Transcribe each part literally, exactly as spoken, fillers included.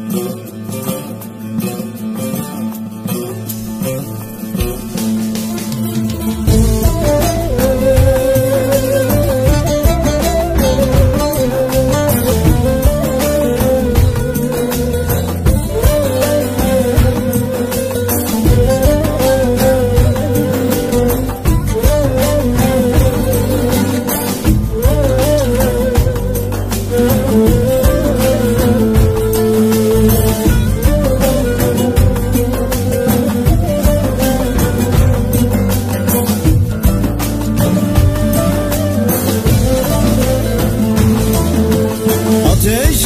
Ateş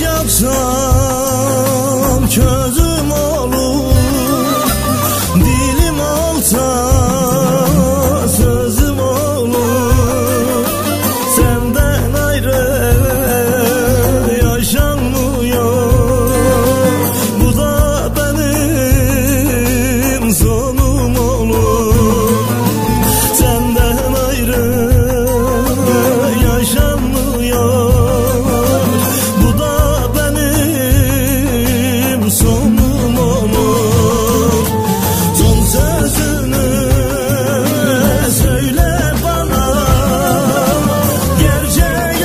yaksam közüm olur, dilim olsa sözüm olur. Senden ayrı yaşanmıyor, bu da benim sonum olur. Senden ayrı yaşanmıyor, sonum olur. Son sözünü söyle bana, gerçek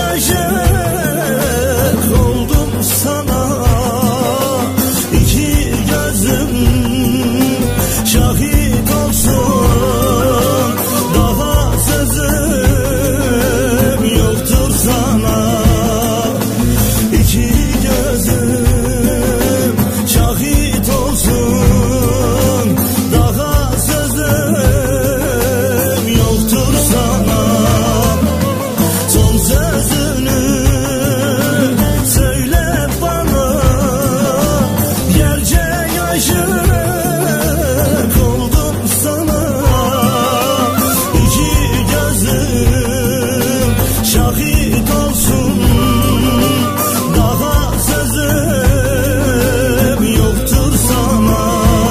aşık oldum sana. İki gözüm şahit olsun, daha sözüm yoktur sana. İki gözüm şahit olsun, daha sözüm yoktur sana. Son sözünü söyle bana, gerçek aşık oldum sana. İki gözüm şahit olsun, daha sözüm yoktur sana.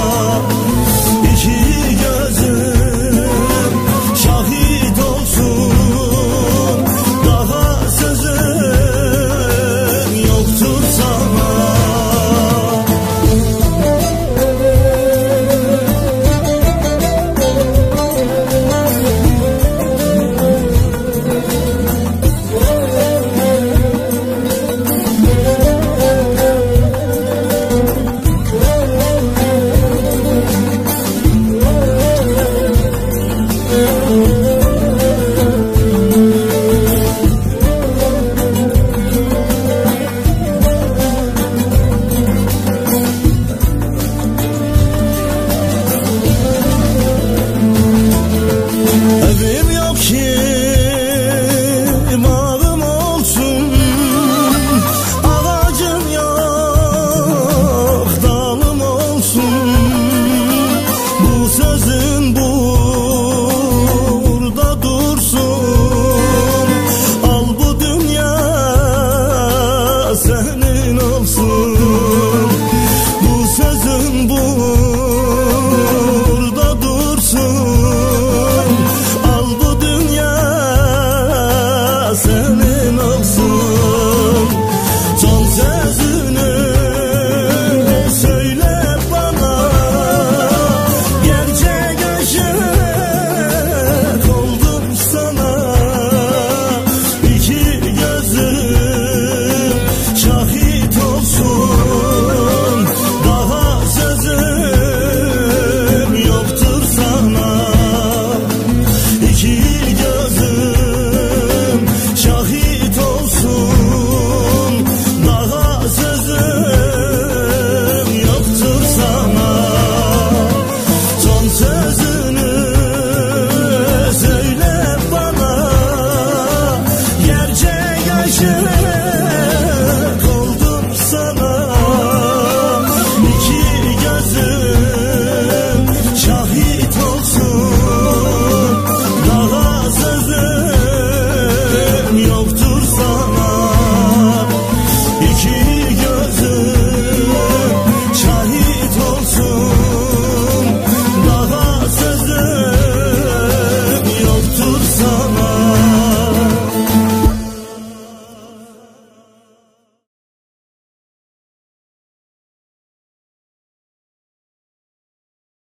İki gözüm şahit olsun, daha sözüm yoktur sana. Evim yok ki bağım olsun, ağacım yok dalım olsun. Bu sözün burada dursun, al bu dünya senin